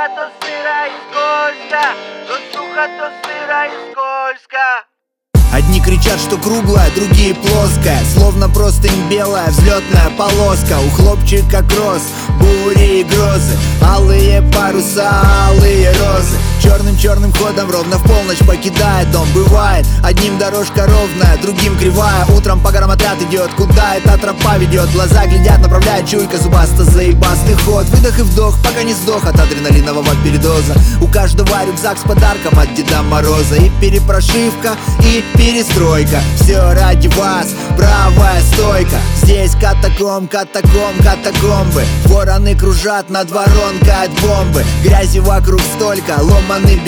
то сыро и скользко, то сухо, то сыро и скользко. Одни кричат, что круглая, другие плоская, словно простынь белая, взлетная полоска. У хлопчика кросс, бури и грозы, алые паруса, алые розы. Черным ходом ровно в полночь покидает дом. Бывает, одним дорожка ровная, другим кривая. Утром по горам отряд идет, куда эта тропа ведет. Глаза глядят, направляет чуйка, зубаста, заебастый ход. Выдох и вдох, пока не сдох от адреналинового передоза. У каждого рюкзак с подарком от Деда Мороза. И перепрошивка, и перестройка. Все ради вас, правая стойка. Здесь катакомбы. Вороны кружат над воронкой от бомбы. Грязи вокруг столько, ломаный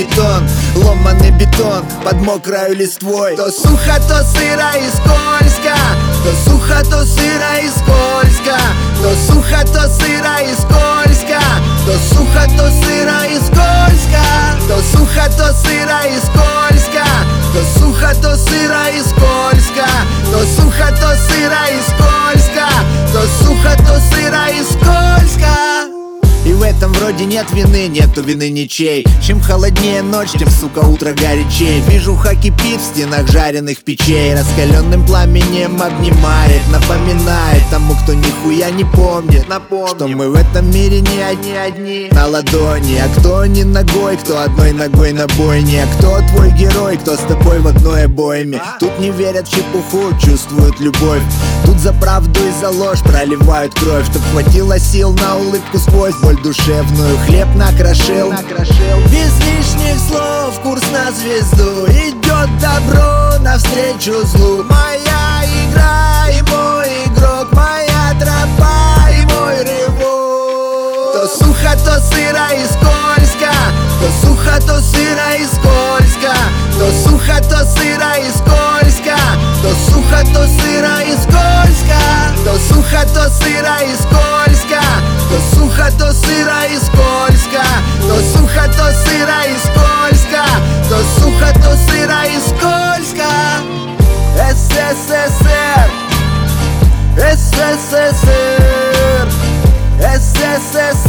бетон под мокрою листвой. То сухо, то сыро и скользко, то сухо, то сыро и скользко, то сухо, то сыро и скользко, то сухо, то сыро и скользко, то сухо, то сыро и скользко, то сухо, то сыро и скользко, то сухо, то сыро и скользко, то сухо, то сыро и скользко. И в этом вроде нет вины, нету вины ничей. Чем холоднее ночь, тем, сука, утро горячей. Движуха кипит в стенах жареных печей. Раскаленным пламенем обнимает, напоминает тому, кто нихуя не помнит, что мы в этом мире не одни на ладони. А кто не ногой, кто одной ногой на бойне. А кто твой герой, кто с тобой в одной обойме. Тут не верят в чепуху, чувствуют любовь. Тут за правду и за ложь проливают кровь, чтоб хватило сил на улыбку сквозь боль душевную. Хлеб накрошил. Без лишних слов курс на звезду. Идет добро навстречу злу. Моя игра и мой игрок, моя тропа и мой рывок. То сухо, то сыро и скользко, то сухо, то сыро и скользко, то сухо, то сыро и скользко, то сухо, то сыро и скользко, то сухо, то сыро и скользко, то сухо, то сыро и скользко, то сухо, то сыро и скользко, то сухо, то сыро и скользко. СССР, СССР, СССР.